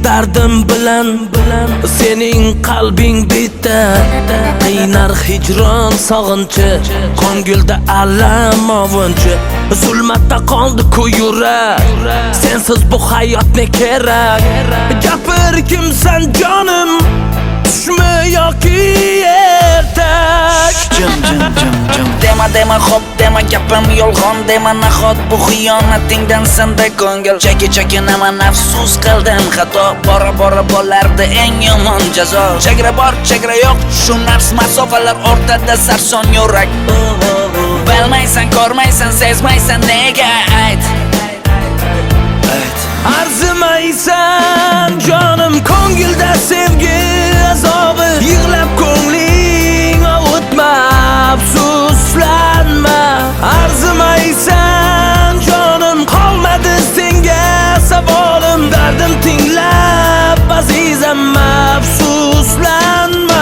dardim bilan sening qalbing bitta qiynar hijron sog'inchi ko'ngilda alam ovunchi zulmatda qoldi-ku yurak sensiz bu hayot ne kerak gapir kimsan jonim tushmi yoki ertak jim dema hop dema gapim yolg'on dema nahot bu xiyonatingdan senda ko'ngil chekinaman afsus qildim xato bora bo'lardi eng yomon jazo chegara bor chegara yo'q shu nafs masofalar o'rtada sarson yurak bilmaysan ko'rmaysan sezmaysan nega ayt arzimaysan jonim ko'ngilda sevgi azobi yig'lab ko'ngling ovutma afsuslanma arzimaysan jonim qolmadi senga savolim dardim tinglab azizam afsuslanma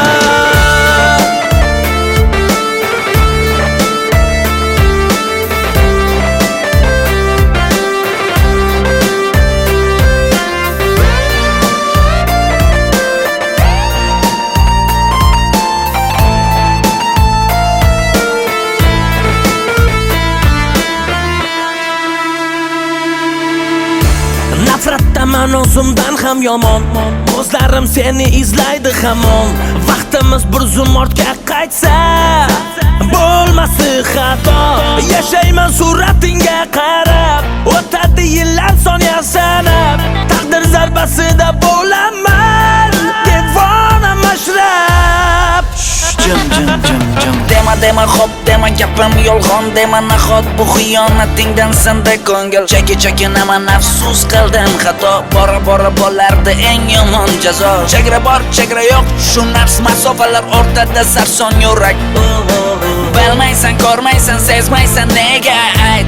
nafratdaman o'zimdan ham yomon ko'zlarim seni izlaydi hamon vaqtimiz bir zum ortga qaytsa bo'lmasi xato yashayman suratingga qarab o'tadi yillar soniya sanab taqdir zarbasida bo'laman devona mashrab jim dema hop dema gapim yolg'on dema nahot bu xiyonatingdan senda ko'ngil chekinaman afsus qildim xato bora bo'lardi eng yomon jazo chegara bor chegara yo'q shu nafs masofalar o'rtada sarson yurak bilmaysan ko'rmaysan sezmaysan nega ayt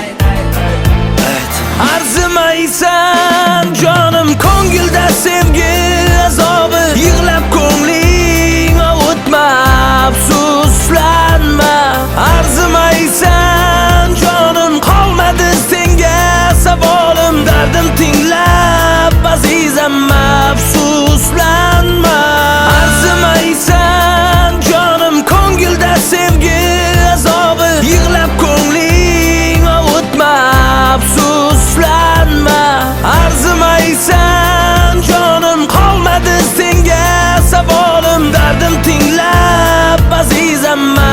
arzimaysan jonim ko'ngilda sevgi azobi yig'lab ko'ngling ovutma afsuslanma arzimaysan jonim qolmadi senga savolim dardim tinglab azizam afsuslanma arzimaysan jonim ko'ngilda sevgi azobi yig'lab ko'ngling ovutma afsuslanma arzimaysan jonim qolmadi senga savolim dardim tinglab azizam